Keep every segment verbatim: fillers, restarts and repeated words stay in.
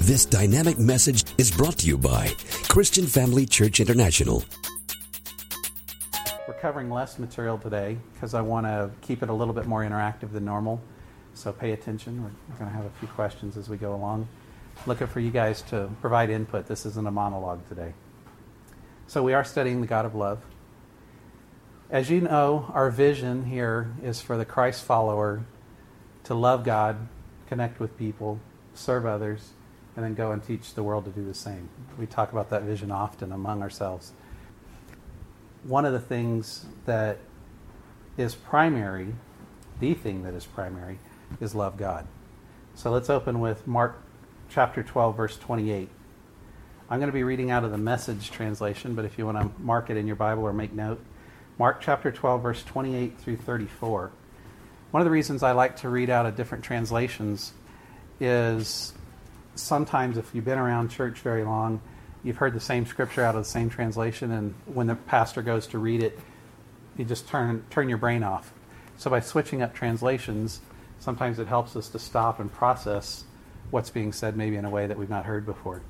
This dynamic message is brought to you by Christian Family Church International. We're covering less material today because I want to keep it a little bit more interactive than normal. So pay attention. We're going to have a few questions as we go along. Looking for you guys to provide input. This isn't a monologue today. So we are studying the God of love. As you know, our vision here is for the Christ follower to love God, connect with people, serve others, and then go and teach the world to do the same. We talk about that vision often among ourselves. One of the things that is primary, the thing that is primary, is love God. So let's open with Mark chapter twelve, verse twenty-eight. I'm going to be reading out of the Message translation, but if you want to mark it in your Bible or make note, Mark chapter twelve, verse twenty-eight through thirty-four. One of the reasons I like to read out of different translations is sometimes if you've been around church very long, you've heard the same scripture out of the same translation, and when the pastor goes to read it, you just turn turn your brain off. So by switching up translations, sometimes it helps us to stop and process what's being said maybe in a way that we've not heard before.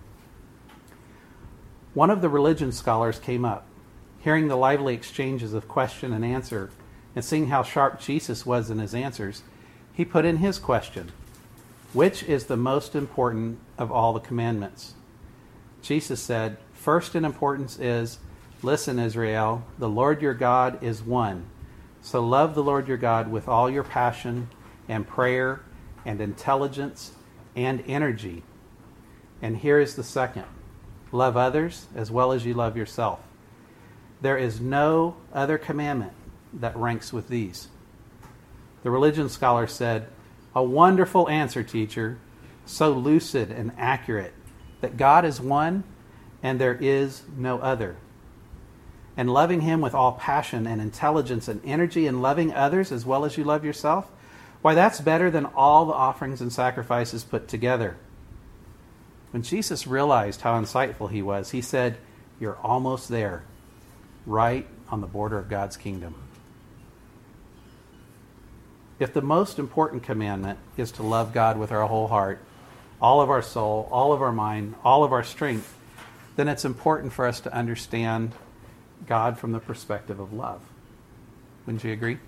One of the religion scholars came up, hearing the lively exchanges of question and answer, and seeing how sharp Jesus was in his answers. He put in his question, "Which is the most important of all the commandments?" Jesus said, "First in importance is, listen, Israel, the Lord your God is one. So love the Lord your God with all your passion and prayer and intelligence and energy. And here is the second. Love others as well as you love yourself. There is no other commandment that ranks with these." The religion scholar said, "A wonderful answer, teacher, so lucid and accurate, that God is one and there is no other. And loving him with all passion and intelligence and energy and loving others as well as you love yourself, why, that's better than all the offerings and sacrifices put together." When Jesus realized how insightful he was, he said, "You're almost there, right on the border of God's kingdom." If the most important commandment is to love God with our whole heart, all of our soul, all of our mind, all of our strength, then it's important for us to understand God from the perspective of love. Wouldn't you agree?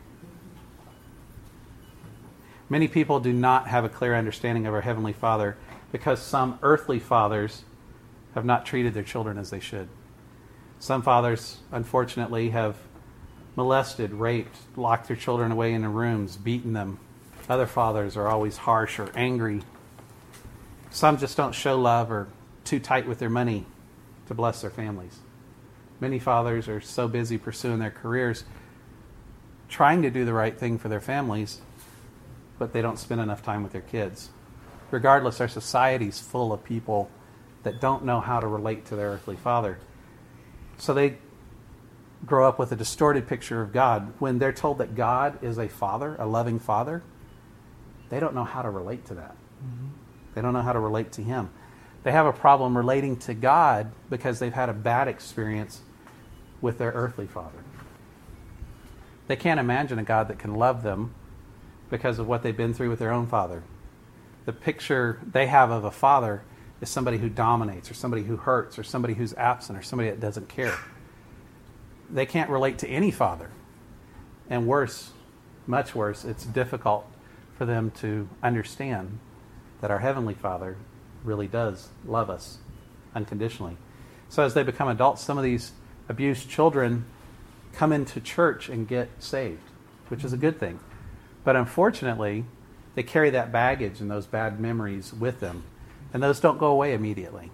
Many people do not have a clear understanding of our Heavenly Father because some earthly fathers have not treated their children as they should. Some fathers, unfortunately, have molested, raped, locked their children away in their rooms, beaten them. Other fathers are always harsh or angry. Some just don't show love or too tight with their money to bless their families. Many fathers are so busy pursuing their careers, trying to do the right thing for their families, but they don't spend enough time with their kids. Regardless, our society's full of people that don't know how to relate to their earthly father. So they grow up with a distorted picture of God. When they're told that God is a father, a loving father, they don't know how to relate to that. Mm-hmm. They don't know how to relate to him. They have a problem relating to God because they've had a bad experience with their earthly father. They can't imagine a God that can love them because of what they've been through with their own father. The picture they have of a father is somebody who dominates, or somebody who hurts, or somebody who's absent, or somebody that doesn't care. They can't relate to any father. And worse, much worse, it's difficult for them to understand that our Heavenly Father really does love us unconditionally. So as they become adults, some of these abused children come into church and get saved, which is a good thing. But unfortunately, they carry that baggage and those bad memories with them, and those don't go away immediately.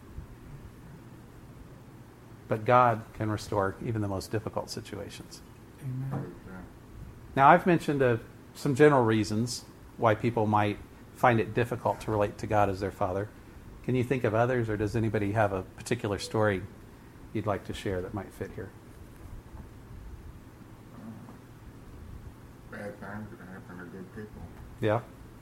But God can restore even the most difficult situations. Amen. Now, I've mentioned uh, some general reasons why people might find it difficult to relate to God as their Father. Can you think of others, or does anybody have a particular story you'd like to share that might fit here? Bad times that happen to good people. Yeah.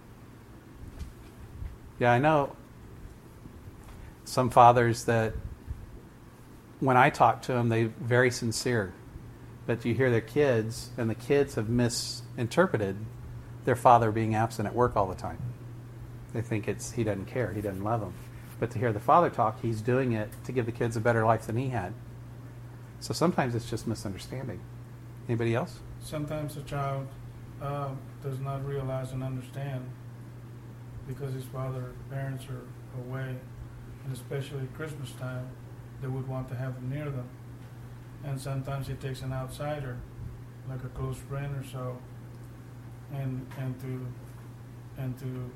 Yeah, I know some fathers that when I talk to them, they're very sincere. But you hear their kids, and the kids have misinterpreted their father being absent at work all the time. They think it's he doesn't care, he doesn't love them. But to hear the Father talk, He's doing it to give the kids a better life than He had. So sometimes it's just misunderstanding. Anybody else? Sometimes a child uh, does not realize and understand because his father or parents are away, and especially at Christmas time, they would want to have him near them. And sometimes he takes an outsider, like a close friend or so, and and to and to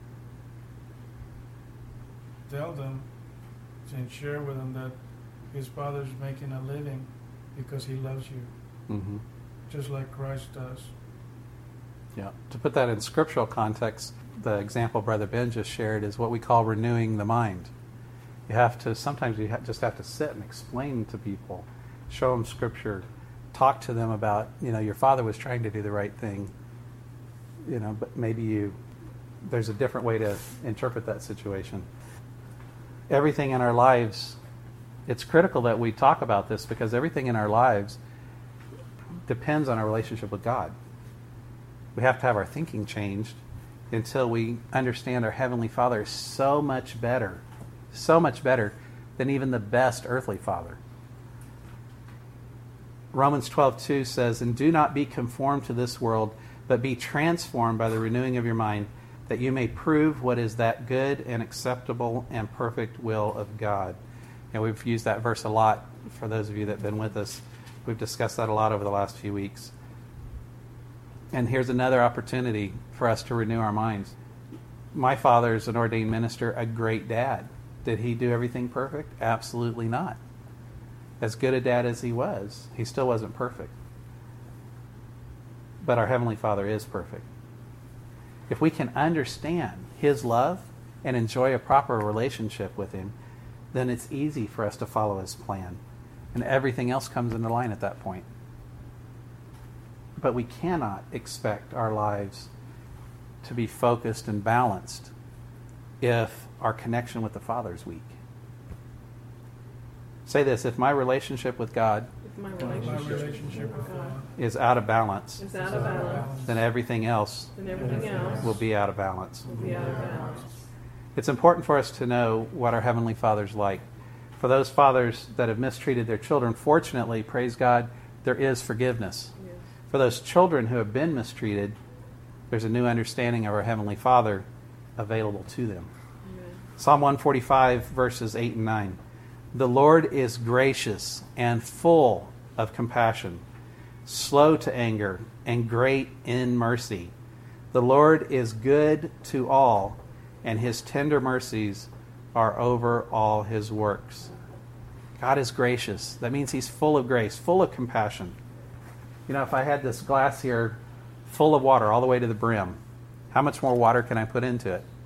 tell them and share with them that his father's making a living because he loves you, Mm-hmm. just like Christ does. Yeah. To put that in scriptural context, the example Brother Ben just shared is what we call renewing the mind. You have to, sometimes you ha- just have to sit and explain to people, show them Scripture, talk to them about, you know, your father was trying to do the right thing, you know, but maybe you, there's a different way to interpret that situation. Everything in our lives, it's critical that we talk about this because everything in our lives depends on our relationship with God. We have to have our thinking changed until we understand our Heavenly Father is so much better, so much better than even the best earthly father. Romans twelve two says, "And do not be conformed to this world, but be transformed by the renewing of your mind, that you may prove what is that good and acceptable and perfect will of God." And we've used that verse a lot for those of you that have been with us. We've discussed that a lot over the last few weeks. And here's another opportunity for us to renew our minds. My father is an ordained minister, a great dad. Did he do everything perfect? Absolutely not. As good a dad as he was, he still wasn't perfect. But our Heavenly Father is perfect. If we can understand His love and enjoy a proper relationship with Him, then it's easy for us to follow His plan. And everything else comes into line at that point. But we cannot expect our lives to be focused and balanced if our connection with the Father is weak. Say this, if my relationship with God If my My relationship, relationship with God is out of balance, is out of balance, then everything else then everything else will be out of balance. will be out of balance. It's important for us to know what our Heavenly Father's like. For those fathers that have mistreated their children, fortunately, praise God, there is forgiveness. Yes. For those children who have been mistreated, there's a new understanding of our Heavenly Father available to them. Amen. Psalm one forty-five, verses eight and nine. "The Lord is gracious and full of compassion, slow to anger, and great in mercy. The Lord is good to all, and His tender mercies are over all His works." God is gracious. That means He's full of grace, full of compassion. You know, if I had this glass here full of water all the way to the brim, how much more water can I put into it?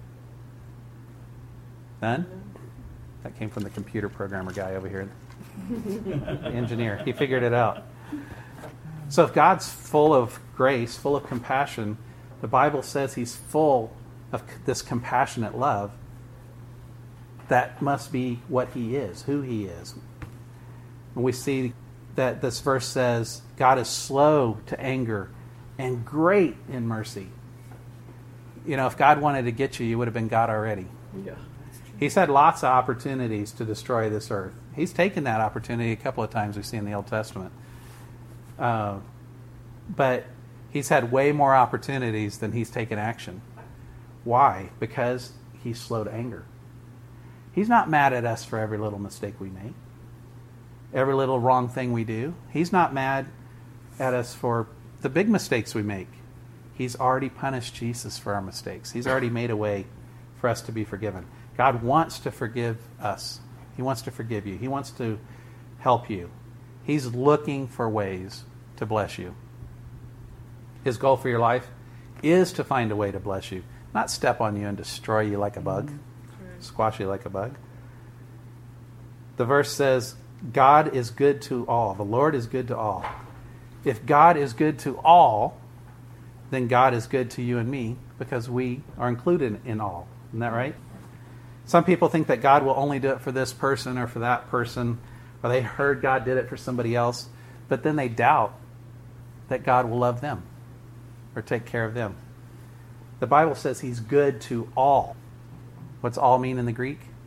None? That came from the computer programmer guy over here, the engineer. He figured it out. So if God's full of grace, full of compassion, the Bible says He's full of this compassionate love. That must be what He is, who He is. And we see that this verse says, God is slow to anger and great in mercy. You know, if God wanted to get you, you would have been God already. Yeah. He's had lots of opportunities to destroy this earth. He's taken that opportunity a couple of times we see in the Old Testament. Uh, but He's had way more opportunities than He's taken action. Why? Because He's slow to anger. He's not mad at us for every little mistake we make, every little wrong thing we do. He's not mad at us for the big mistakes we make. He's already punished Jesus for our mistakes. He's already made a way for us to be forgiven. God wants to forgive us. He wants to forgive you. He wants to help you. He's looking for ways to bless you. His goal for your life is to find a way to bless you, not step on you and destroy you like a bug, Right. squash you like a bug. The verse says, God is good to all. The Lord is good to all. If God is good to all, then God is good to you and me because we are included in all. Isn't that right? Some people think that God will only do it for this person or for that person, or they heard God did it for somebody else, but then they doubt that God will love them or take care of them. The Bible says He's good to all. What's all mean in the Greek?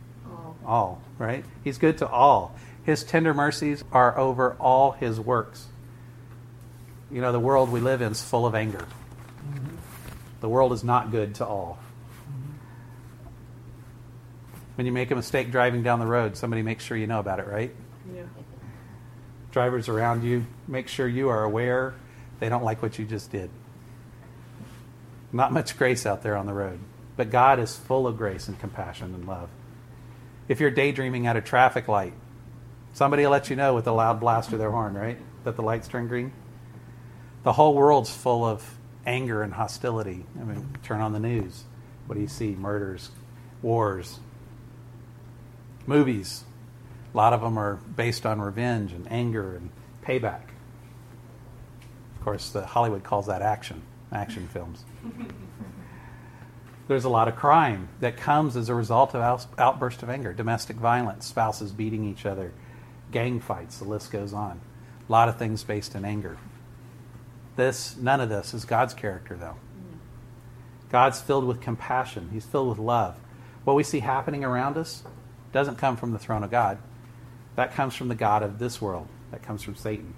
All, right? He's good to all. His tender mercies are over all his works. You know, the world we live in is full of anger. Mm-hmm. The world is not good to all. Mm-hmm. When you make a mistake driving down the road, somebody makes sure you know about it, right? Yeah. Drivers around you, make sure you are aware they don't like what you just did. Not much grace out there on the road. But God is full of grace and compassion and love. If you're daydreaming at a traffic light, somebody will let you know with a loud blast of their horn, right? That the lights turn green. The whole world's full of anger and hostility. I mean, turn on the news. What do you see? Murders, wars, movies. A lot of them are based on revenge and anger and payback. Of course, the Hollywood calls that action, action films. There's a lot of crime that comes as a result of out- outburst of anger, domestic violence, spouses beating each other, gang fights, the list goes on. A lot of things based in anger. This, none of this is God's character, though. God's filled with compassion. He's filled with love. What we see happening around us doesn't come from the throne of God. That comes from the God of this world. That comes from Satan.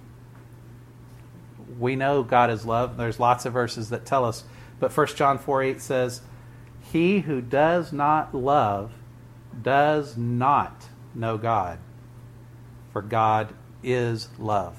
We know God is love. There's lots of verses that tell us. But First John four eight says, "He who does not love does not know God, for God is love."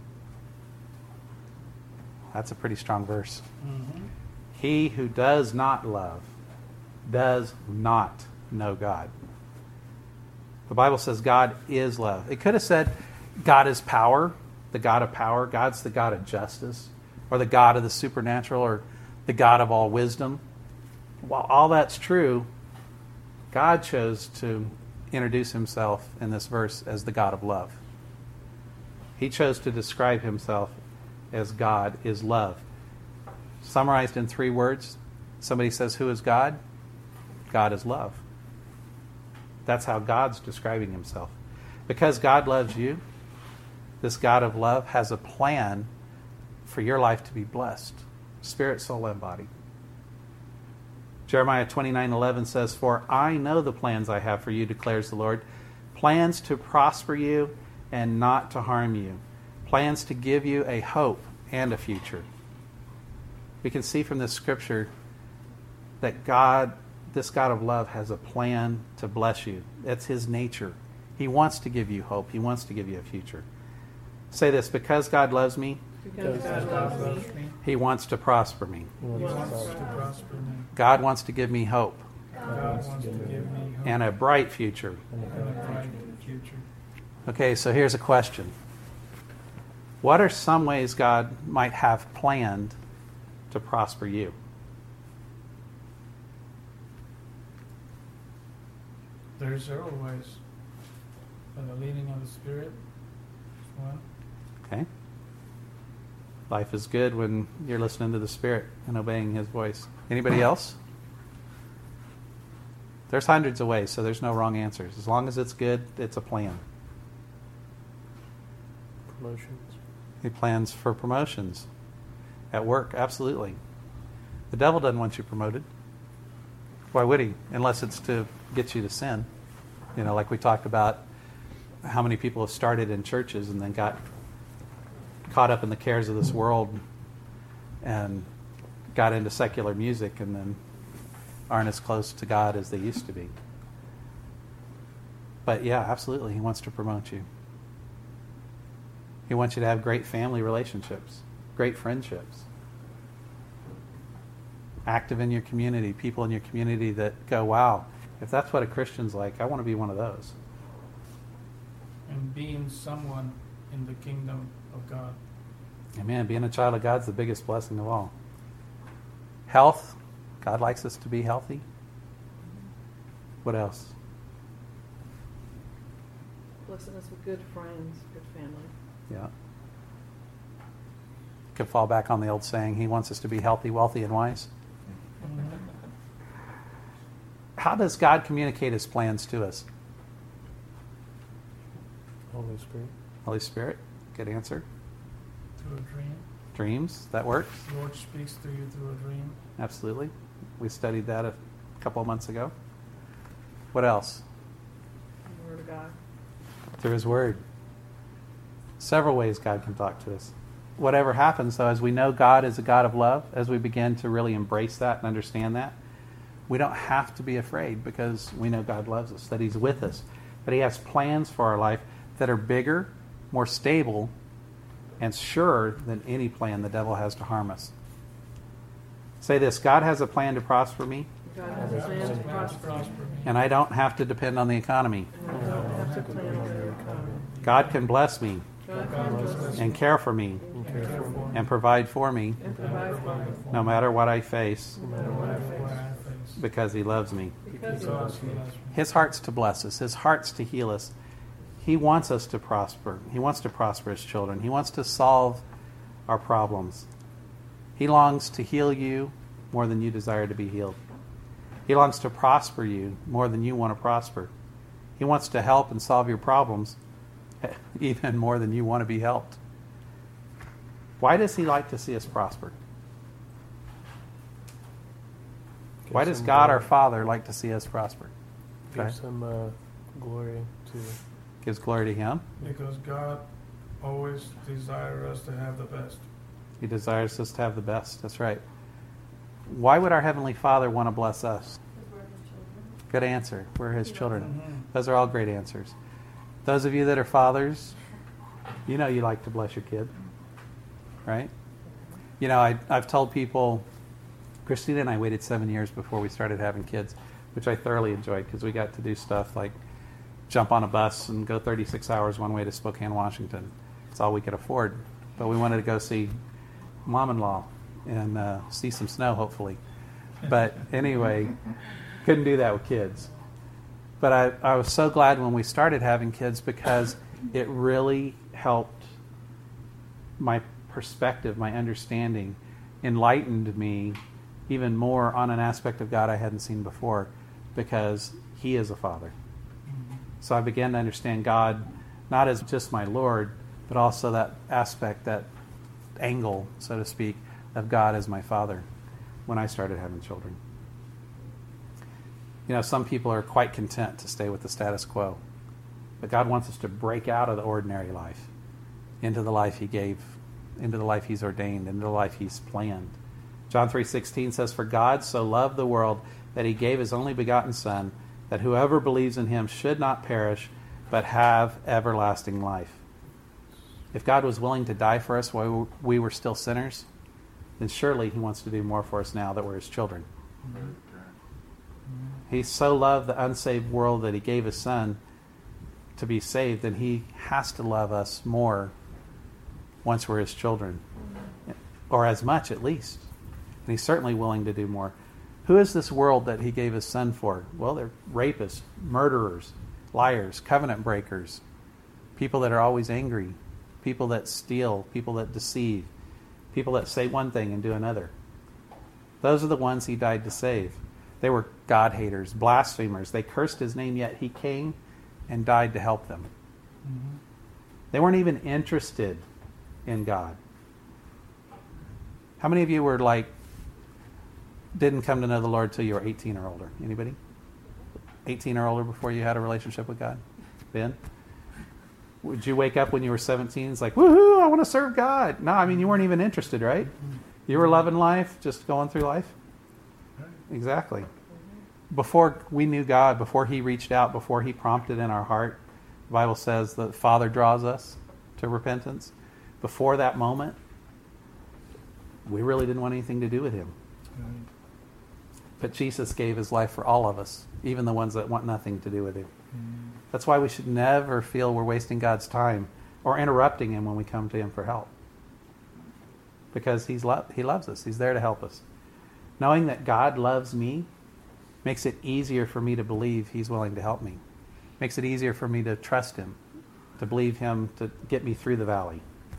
That's a pretty strong verse. Mm-hmm. He who does not love does not know God. The Bible says God is love. It could have said God is power, the God of power. God's the God of justice, or the God of the supernatural, or the God of all wisdom. While all that's true, God chose to introduce himself in this verse as the God of love. He chose to describe himself as God is love. Summarized in three words, somebody says, who is God? God is love. That's how God's describing himself. Because God loves you, this God of love has a plan for your life to be blessed. Spirit, soul, and body. Jeremiah twenty-nine eleven says, "For I know the plans I have for you, declares the Lord, plans to prosper you and not to harm you, plans to give you a hope and a future." We can see from this scripture that God, this God of love, has a plan to bless you. That's his nature. He wants to give you hope. He wants to give you a future. Say this: because God loves me, Because God loves me. he wants to prosper me. He wants to prosper me. God wants to give me hope God wants to give me hope and a bright future. and a bright future. Okay, so here's a question. What are some ways God might have planned to prosper you? There are several ways. By the leading of the Spirit is one. Okay. Life is good when you're listening to the Spirit and obeying his voice. Anybody else? There's hundreds of ways, so there's no wrong answers. As long as it's good, it's a plan. Promotions. He plans for promotions at work, absolutely. The devil doesn't want you promoted. Why would he? Unless it's to get you to sin. You know, like we talked about how many people have started in churches and then got caught up in the cares of this world and got into secular music and then aren't as close to God as they used to be. But yeah, absolutely, he wants to promote you. He wants you to have great family relationships, great friendships. Active in your community, people in your community that go, wow, if that's what a Christian's like, I want to be one of those. And being someone in the kingdom of God. Amen. Being a child of God's the biggest blessing of all. Health. God likes us to be healthy. What else? Blessing us with good friends, good family. Yeah. Could fall back on the old saying, he wants us to be healthy, wealthy, and wise. Mm-hmm. How does God communicate his plans to us? Holy Spirit. Holy Spirit. Good answer. Through a dream. Dreams. That works. The Lord speaks to you through a dream. Absolutely. We studied that a couple of months ago. What else? God. Through His Word. Several ways God can talk to us. Whatever happens, though, as we know God is a God of love, as we begin to really embrace that and understand that, we don't have to be afraid because we know God loves us, that He's with us, that He has plans for our life that are bigger, more stable, and surer than any plan the devil has to harm us. Say this: God has a plan to prosper me, God has a plan to prosper me. and I don't have to depend on the economy. And I don't have to plan on the economy. God can bless me God can bless me and care for me and care for me and provide for me and provide for me no matter what I face no matter what I What face. I face. because He loves me. Because He Because loves He me. loves me. His heart's to bless us. His heart's to heal us. He wants us to prosper. He wants to prosper His children. He wants to solve our problems. He longs to heal you more than you desire to be healed. He longs to prosper you more than you want to prosper. He wants to help and solve your problems even more than you want to be helped. Why does He like to see us prosper? Why Give does some God, glory- our Father, like to see us prosper? Give Okay. some uh, glory to Gives glory to Him. Because God always desires us to have the best. He desires us to have the best. That's right. Why would our Heavenly Father want to bless us? Good answer. We're His children. Mhm. Those are all great answers. Those of you that are fathers, you know you like to bless your kid, right? You know, I, I've told people, Christina and I waited seven years before we started having kids, which I thoroughly enjoyed because we got to do stuff like jump on a bus and go thirty-six hours one way to Spokane, Washington. It's all we could afford. But we wanted to go see mom-in-law and uh, see some snow, hopefully. But anyway, couldn't do that with kids. But I, I was so glad when we started having kids because it really helped my perspective, my understanding, enlightened me even more on an aspect of God I hadn't seen before because He is a Father. So I began to understand God not as just my Lord, but also that aspect, that angle, so to speak, of God as my Father when I started having children. You know, some people are quite content to stay with the status quo. But God wants us to break out of the ordinary life into the life He gave, into the life He's ordained, into the life He's planned. John three sixteen says, "For God so loved the world that He gave His only begotten Son, that whoever believes in Him should not perish, but have everlasting life." If God was willing to die for us while we were still sinners, then surely He wants to do more for us now that we're His children. He so loved the unsaved world that He gave His Son to be saved, then He has to love us more once we're His children, or as much at least. And He's certainly willing to do more. Who is this world that He gave His Son for? Well, they're rapists, murderers, liars, covenant breakers, people that are always angry, people that steal, people that deceive, people that say one thing and do another. Those are the ones He died to save. They were God haters, blasphemers. They cursed His name, yet He came and died to help them. Mhm. They weren't even interested in God. How many of you were like, didn't come to know the Lord till you were eighteen or older? Anybody? eighteen or older before you had a relationship with God? Ben? Would you wake up when you were seventeen? It's like, woohoo, I want to serve God. No, I mean, you weren't even interested, right? You were loving life, just going through life? Exactly. Before we knew God, before He reached out, before He prompted in our heart, the Bible says that the Father draws us to repentance. Before that moment, we really didn't want anything to do with Him. Right. But Jesus gave His life for all of us, even the ones that want nothing to do with Him. Mhm. That's why we should never feel we're wasting God's time or interrupting Him when we come to Him for help. Because he's lo- He loves us. He's there to help us. Knowing that God loves me makes it easier for me to believe He's willing to help me. Makes it easier for me to trust Him, to believe Him to get me through the valley.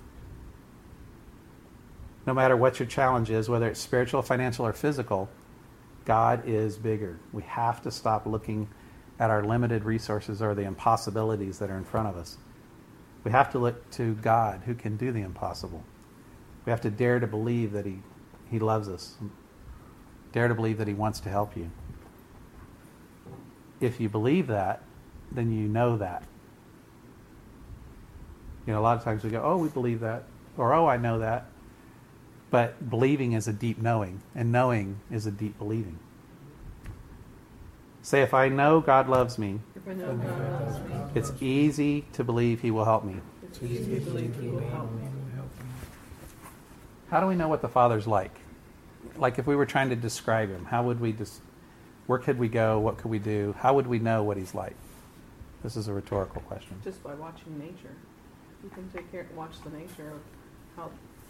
No matter what your challenge is, whether it's spiritual, financial, or physical, God is bigger. We have to stop looking at our limited resources or the impossibilities that are in front of us. We have to look to God who can do the impossible. We have to dare to believe that He, he loves us. Dare to believe that He wants to help you. If you believe that, then you know that. You know, a lot of times we go, oh, we believe that, or oh, I know that. But believing is a deep knowing, and knowing is a deep believing. Say, if I know God loves me, If I know God loves me, it's easy to believe He will help me. it's easy to believe He will help me. How do we know what the Father's like? Like if we were trying to describe Him, how would we just, where could we go? What could we do? How would we know what He's like? This is a rhetorical question. Just by watching nature. You can take care, watch the nature of how,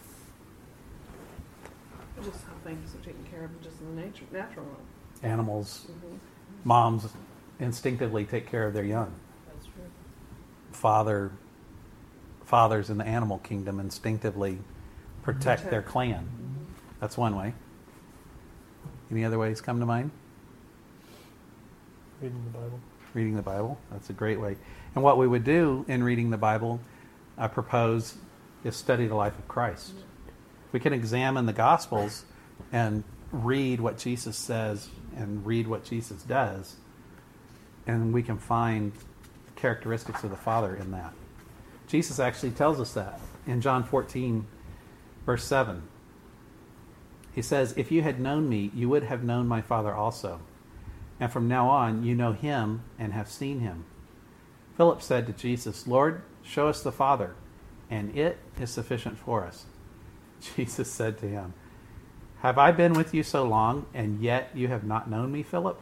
just how things are taken care of just in the nature, natural world. Animals, Mm-hmm. moms instinctively take care of their young. That's true. Father, fathers in the animal kingdom instinctively protect, Protect. their clan. Mm-hmm. That's one way. Any other ways come to mind? Reading the Bible. Reading the Bible. That's a great way. And what we would do in reading the Bible, I propose, is study the life of Christ. We can examine the Gospels and read what Jesus says and read what Jesus does, and we can find characteristics of the Father in that. Jesus actually tells us that in John fourteen, verse seven. He says, if you had known me, you would have known my Father also. And from now on, you know him and have seen him. Philip said to Jesus, Lord, show us the Father, and it is sufficient for us. Jesus said to him, have I been with you so long, and yet you have not known me, Philip?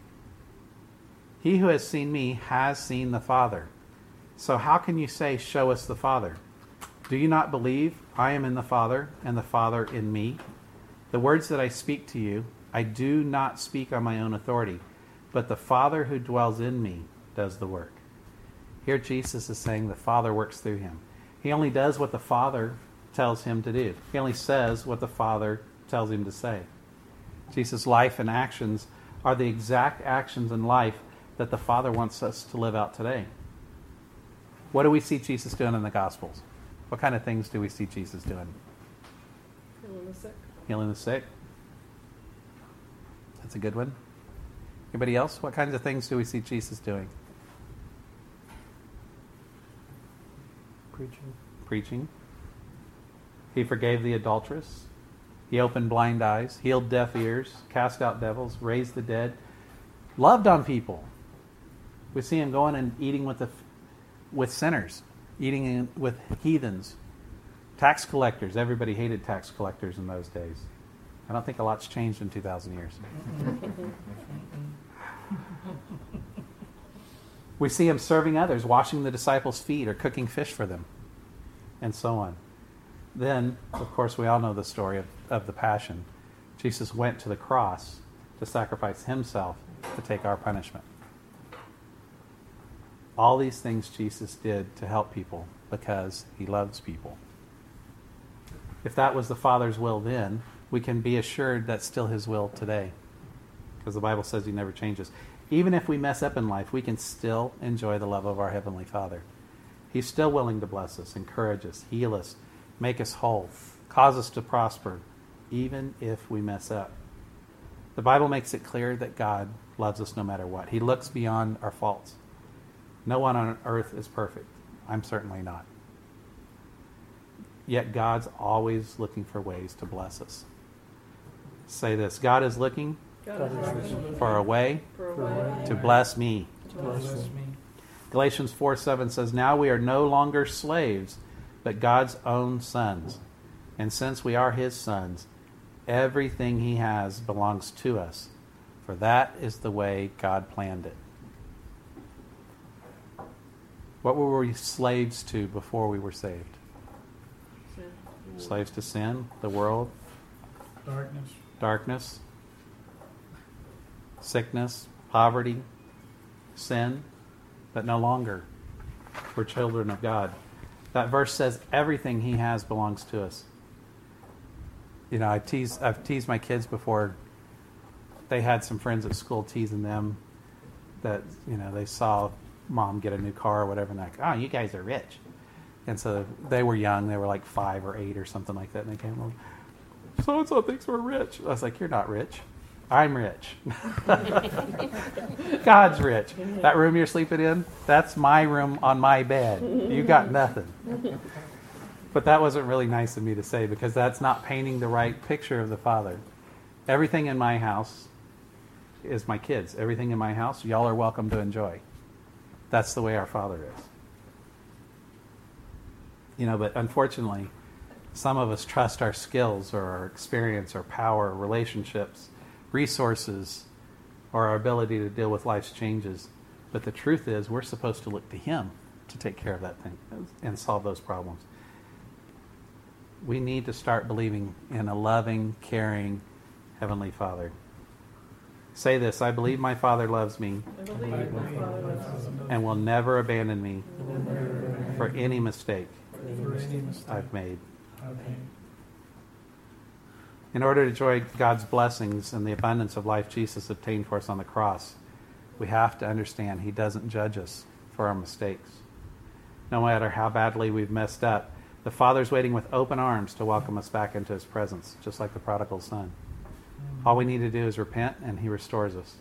He who has seen me has seen the Father. So how can you say, show us the Father? Do you not believe I am in the Father, and the Father in me? The words that I speak to you, I do not speak on my own authority, but the Father who dwells in me does the work. Here Jesus is saying the Father works through him. He only does what the Father tells him to do. He only says what the Father tells him to say. Jesus' life and actions are the exact actions in life that the Father wants us to live out today. What do we see Jesus doing in the Gospels? What kind of things do we see Jesus doing? Healing the sick. Healing the sick. That's a good one. Anybody else? What kinds of things do we see Jesus doing? Preaching. Preaching. He forgave the adulteress. He opened blind eyes, healed deaf ears, cast out devils, raised the dead, loved on people. We see him going and eating with the with sinners, eating in, with heathens, tax collectors. Everybody hated tax collectors in those days. I don't think a lot's changed in two thousand years. We see him serving others, washing the disciples' feet or cooking fish for them, and so on. Then, of course, we all know the story of, of the Passion. Jesus went to the cross to sacrifice himself to take our punishment. All these things Jesus did to help people because he loves people. If that was the Father's will then, we can be assured that's still his will today, because the Bible says he never changes. Even if we mess up in life, we can still enjoy the love of our Heavenly Father. He's still willing to bless us, encourage us, heal us, make us whole, cause us to prosper, even if we mess up. The Bible makes it clear that God loves us no matter what. He looks beyond our faults. No one on earth is perfect. I'm certainly not. Yet God's always looking for ways to bless us. Say this, God is looking God God is is looking for a way for a for a way way to bless me. to bless Bless us. me. Galatians four seven says, now we are no longer slaves, but God's own sons. And since we are his sons, everything he has belongs to us. For that is the way God planned it. What were we slaves to before we were saved? Sin. Slaves to sin, the world, Darkness. darkness, sickness, poverty, sin, but no longer. We're children of God. That verse says everything he has belongs to us. You know, I tease, I've teased my kids before. They had some friends at school teasing them that, you know, they saw mom get a new car or whatever, and they're like, oh, you guys are rich. And so they were young. They were like five or eight or something like that. And they came over, so-and-so thinks we're rich. I was like, you're not rich. I'm rich. God's rich. That room you're sleeping in, that's my room on my bed. You got nothing. But that wasn't really nice of me to say, because that's not painting the right picture of the Father. Everything in my house is my kids. Everything in my house, y'all are welcome to enjoy. That's the way our Father is. You know, but unfortunately, some of us trust our skills or our experience or power or relationships, resources, or our ability to deal with life's changes. But the truth is, we're supposed to look to Him to take care of that thing and solve those problems. We need to start believing in a loving, caring Heavenly Father. Say this: I believe my Father loves me I believe my Father loves me. and will never abandon me for any mistake For any mistake I've made. I've made. In order to enjoy God's blessings and the abundance of life Jesus obtained for us on the cross, we have to understand He doesn't judge us for our mistakes. No matter how badly we've messed up, the Father's waiting with open arms to welcome us back into His presence, just like the prodigal son. All we need to do is repent, and He restores us.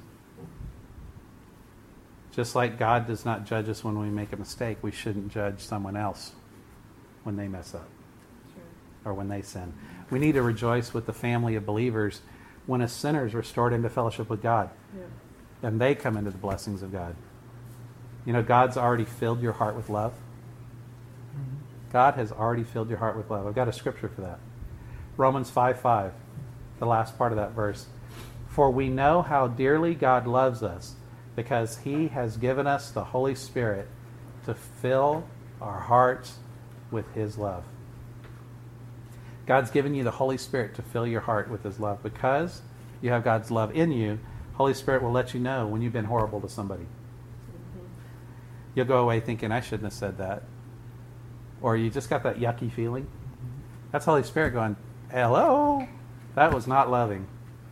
Just like God does not judge us when we make a mistake, we shouldn't judge someone else when they mess up or when they sin. We need to rejoice with the family of believers when a sinner is restored into fellowship with God, Yeah. and they come into the blessings of God. You know, God's already filled your heart with love. God has already filled your heart with love. I've got a scripture for that. Romans five five, the last part of that verse. For we know how dearly God loves us, because He has given us the Holy Spirit to fill our hearts with His love. God's given you the Holy Spirit to fill your heart with His love. Because you have God's love in you, Holy Spirit will let you know when you've been horrible to somebody. Mm-hmm. You'll go away thinking, I shouldn't have said that. Or you just got that yucky feeling. That's Holy Spirit going, hello, that was not loving.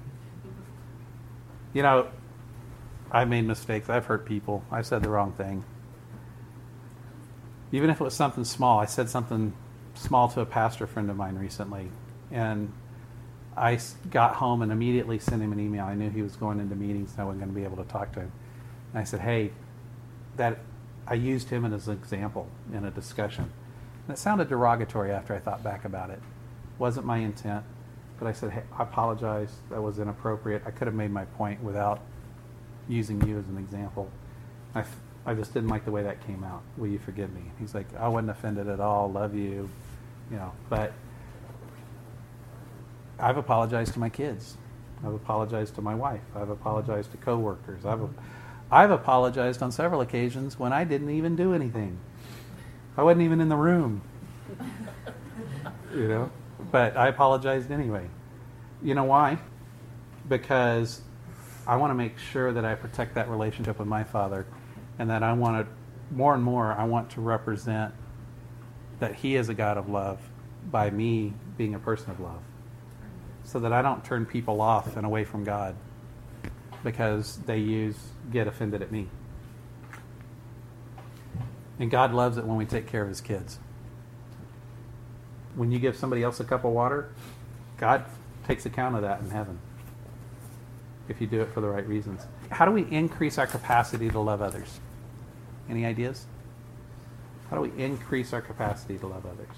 You know, I've made mistakes. I've hurt people. I said the wrong thing. Even if it was something small. I said something small to a pastor friend of mine recently. And I got home and immediately sent him an email. I knew he was going into meetings and I wasn't going to be able to talk to him. And I said, hey, that I used him as an example in a discussion. And it sounded derogatory after I thought back about it. Wasn't my intent. But I said, hey, I apologize. That was inappropriate. I could have made my point without using you as an example. I, f- I just didn't like the way that came out. Will you forgive me? He's like, I wasn't offended at all. Love you. You know, but I've apologized to my kids. I've apologized to my wife. I've apologized to coworkers. I've, I've apologized on several occasions when I didn't even do anything. I wasn't even in the room. You know? But I apologized anyway. You know why? Because I want to make sure that I protect that relationship with my Father, and that I want to, more and more, I want to represent that He is a God of love by me being a person of love. So that I don't turn people off and away from God because they use, get offended at me. And God loves it when we take care of His kids. When you give somebody else a cup of water, God takes account of that in heaven. If you do it for the right reasons. How do we increase our capacity to love others? Any ideas? How do we increase our capacity to love others?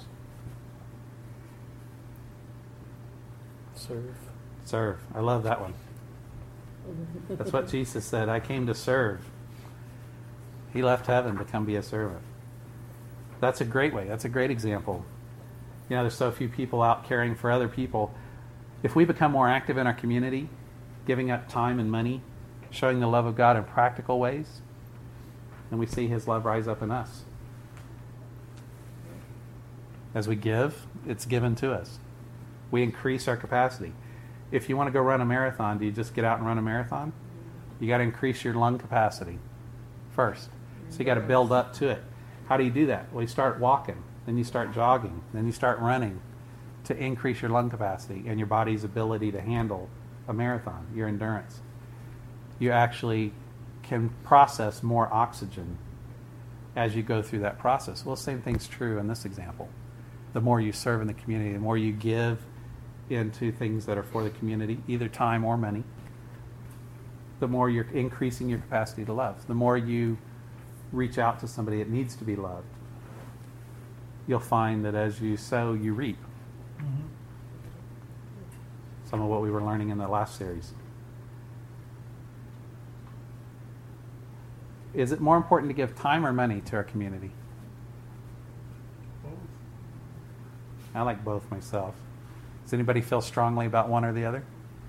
Serve. Serve. I love that one. That's what Jesus said. I came to serve. He left heaven to come be a servant. That's a great way. That's a great example. You know, there's so few people out caring for other people. If we become more active in our community, giving up time and money, showing the love of God in practical ways, then we see His love rise up in us. As we give, it's given to us. We increase our capacity. If you want to go run a marathon, do you just get out and run a marathon? You got to increase your lung capacity first. So you got to build up to it. How do you do that? Well, you start walking, then you start jogging, then you start running to increase your lung capacity and your body's ability to handle a marathon, your endurance. You actually can process more oxygen as you go through that process. Well, the same thing's true in this example. The more you serve in the community, the more you give into things that are for the community, either time or money, the more you're increasing your capacity to love. The more you reach out to somebody that needs to be loved, you'll find that as you sow, you reap. Mhm. Some of what we were learning in the last series. Is it more important to give time or money to our community? I like both myself. Does anybody feel strongly about one or the other?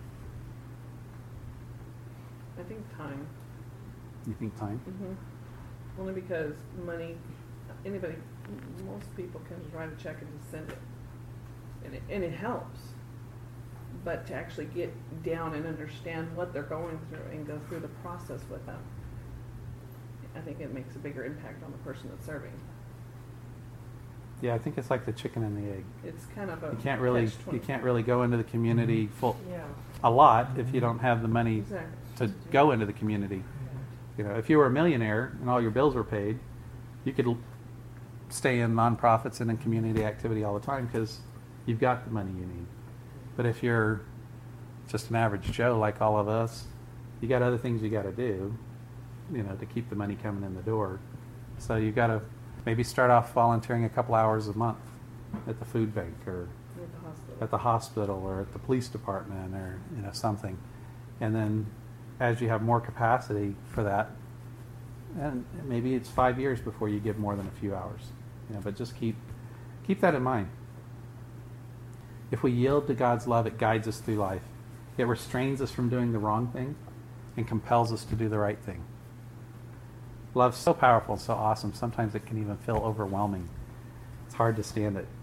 I think time. You think time? Mm-hmm. Only because money, anybody, m- most people can write a check and just send it. And it, and it helps. But to actually get down and understand what they're going through and go through the process with them, I think it makes a bigger impact on the person that's serving. Yeah, I think it's like the chicken and the egg. It's kind of a You can't really catch you can't twenty-two. really go into the community full Yeah, a lot if you don't have the money exactly. to go into the community. You know, if you were a millionaire and all your bills were paid, you could l- stay in nonprofits and in community activity all the time because you've got the money you need. But if you're just an average Joe like all of us, you got other things you got to do, you know, to keep the money coming in the door. So you got to maybe start off volunteering a couple hours a month at the food bank or At the hospital. at the hospital or at the police department or you know something, and then as you have more capacity for that, and maybe it's five years before you give more than a few hours, you know, but just keep keep that in mind. If we yield to God's love, it guides us through life. It restrains us from doing the wrong thing and compels us to do the right thing. Love's so powerful and so awesome, sometimes it can even feel overwhelming. It's hard to stand it.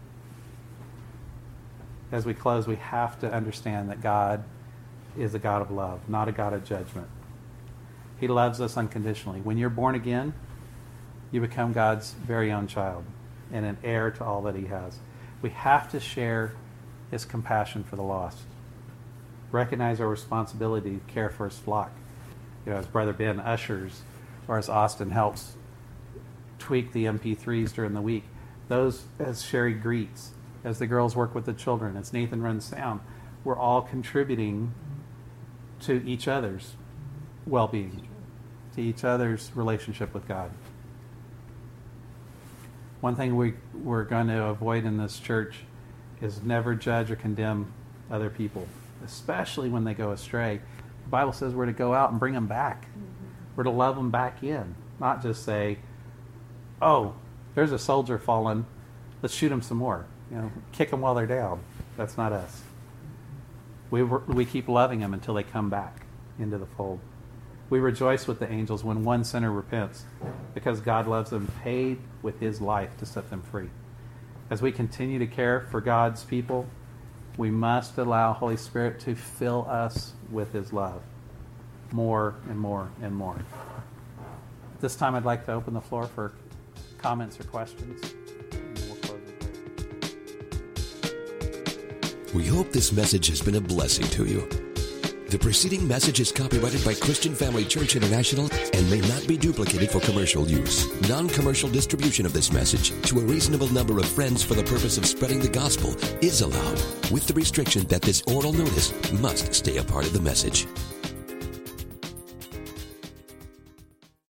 As we close, we have to understand that God is a God of love, not a God of judgment. He loves us unconditionally. When you're born again, you become God's very own child and an heir to all that he has. We have to share his compassion for the lost. Recognize our responsibility to care for his flock. You know, as Brother Ben ushers, or as Austin helps tweak the M P threes during the week, those as Sherry greets, as the girls work with the children, as Nathan runs sound, we're all contributing to each other's well-being, to each other's relationship with God. One thing we, we're going to avoid in this church is never judge or condemn other people, especially when they go astray. The Bible says we're to go out and bring them back. We're to love them back in, not just say, oh, there's a soldier fallen, let's shoot him some more. You know, kick them while they're down. That's not us. We, we keep loving them until they come back into the fold. We rejoice with the angels when one sinner repents because God loves them, paid with his life to set them free. As we continue to care for God's people, we must allow Holy Spirit to fill us with his love more and more and more. At this time, I'd like to open the floor for comments or questions. And then we'll close in prayer. We hope this message has been a blessing to you. The preceding message is copyrighted by Christian Family Church International and may not be duplicated for commercial use. Non-commercial distribution of this message to a reasonable number of friends for the purpose of spreading the gospel is allowed, with the restriction that this oral notice must stay a part of the message.